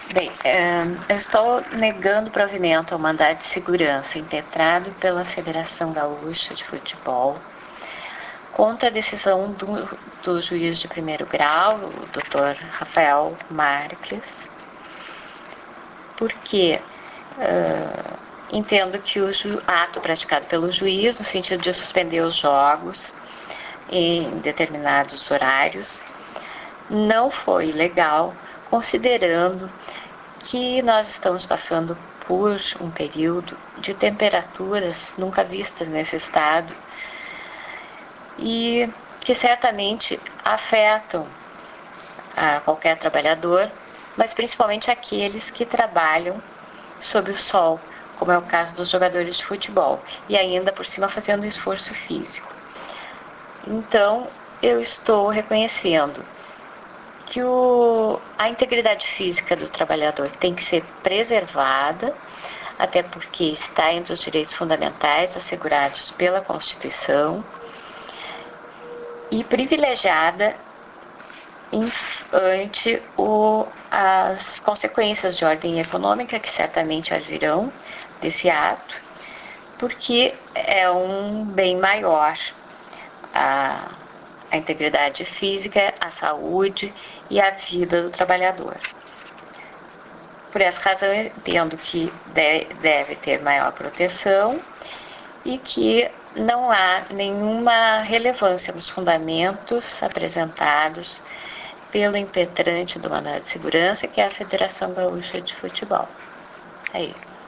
Bem, eu estou negando provimento ao mandado de segurança impetrado pela Federação Gaúcha de Futebol contra a decisão do juiz de primeiro grau, o Dr. Rafael Marques, porque entendo que o ato praticado pelo juiz, no sentido de suspender os jogos em determinados horários, não foi legal, considerando que nós estamos passando por um período de temperaturas nunca vistas nesse estado e que certamente afetam a qualquer trabalhador, mas principalmente aqueles que trabalham sob o sol, como é o caso dos jogadores de futebol, e ainda por cima fazendo um esforço físico. Então, eu estou reconhecendo que a integridade física do trabalhador tem que ser preservada, até porque está entre os direitos fundamentais assegurados pela Constituição, e privilegiada ante as consequências de ordem econômica que certamente advirão desse ato, porque é um bem maior a integridade física, a saúde e a vida do trabalhador. Por essa razão, eu entendo que deve ter maior proteção e que não há nenhuma relevância nos fundamentos apresentados pelo impetrante do mandado de segurança, que é a Federação Gaúcha de Futebol. É isso.